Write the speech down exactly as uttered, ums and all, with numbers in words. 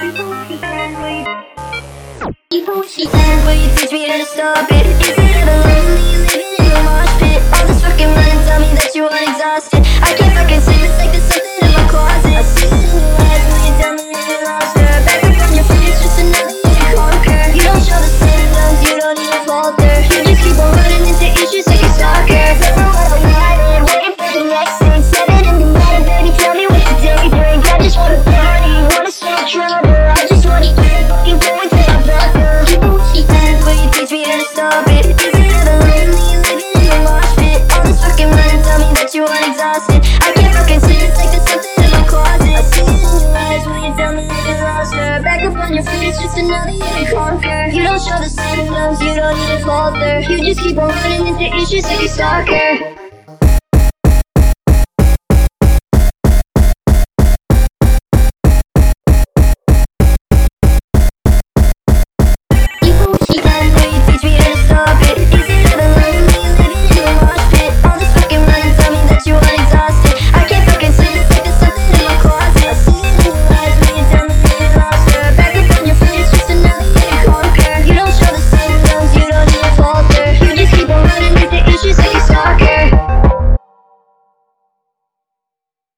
Even when she said, will you teach me how to stop it? Is it ever lonely living in a mosh pit? All this fucking running, tell me that you aren't exhausted. I can't fucking sleep, it's like there's something in my closet. I see it in your eyes when you tell me that you lost her. Back up on your feet, it's just another year to conquer. You don't show the symptoms, you don't even falter. You just keep on running into issues like a stalker. Remember what I wanted, waiting for the next thing. Seven in the morning, baby, tell me what you daydream. I just wanna party, wanna smoke trouble. I just wanna get fucking going till I'm done. Even when she said, will you teach me how to stop it? Is it ever lonely living in a mosh pit? All this fucking running, tell me that you aren't exhausted. I can't fucking sleep, it's like there's something in my closet. I see it in your eyes when you tell me that you lost her. Back up on your feet, it's just another year to conquer. You don't show the symptoms, you don't even falter. You just keep on running into issues like a stalker.